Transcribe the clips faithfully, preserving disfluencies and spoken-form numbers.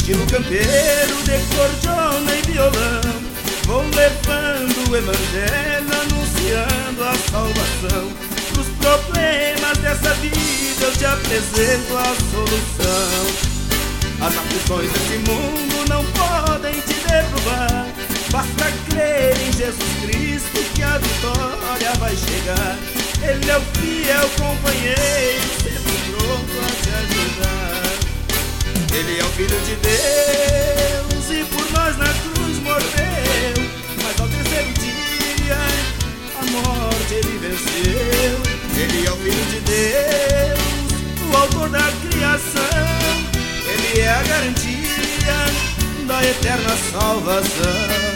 estilo campeiro, de cordiona e violão, vou levando o evangelho, anunciando a salvação. Pros problemas dessa vida eu te apresento a solução. As aflições desse mundo não podem te derrubar, basta crer em Jesus Cristo que a vitória vai chegar. Ele é o fiel companheiro, sempre pronto a te ajudar. Ele é o Filho de Deus e por nós na cruz morreu, mas ao terceiro dia a morte ele venceu. Ele é o Filho de Deus, o autor da criação, ele é a garantia da eterna salvação.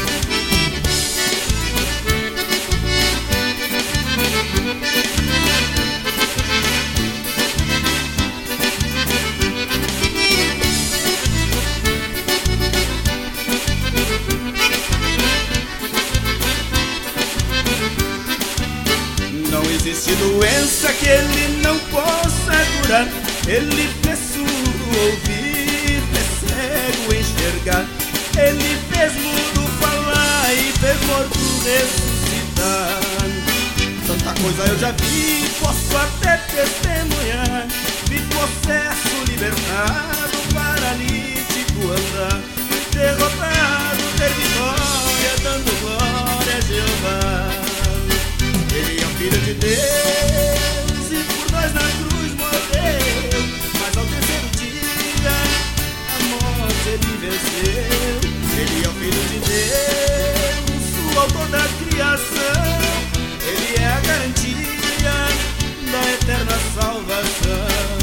Não existe doença que ele não possa curar. Ele fez surdo ouvir, fez cego enxergar. Ele fez mudo falar e fez morto ressuscitar. Tanta coisa eu já vi, posso até testemunhar. Vi possesso libertado, paralítico andar, derrotado ter vitória, dando glória a Jeová. Ele é o Filho de Deus e por nós na cruz morreu, mas ao terceiro dia a morte ele venceu. Ele é o Filho de Deus, o autor da criação, ele é a garantia da eterna salvação.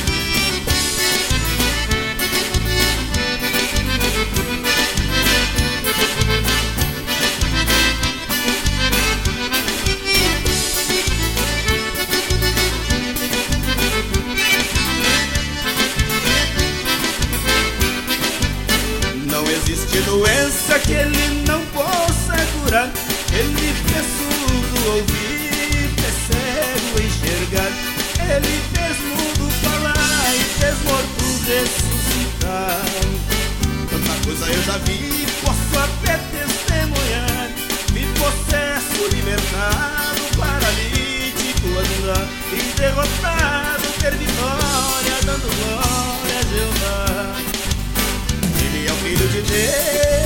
Não existe doença que ele não possa curar. Ele fez surdo ouvir, fez cego enxergar. Ele fez mudo falar e fez morto ressuscitar. Tanta coisa eu já vi, posso até testemunhar. Vi possesso libertado, paralítico andar, e derrotado ter vitória, dando glória a Jeová. Ele é o Filho de Deus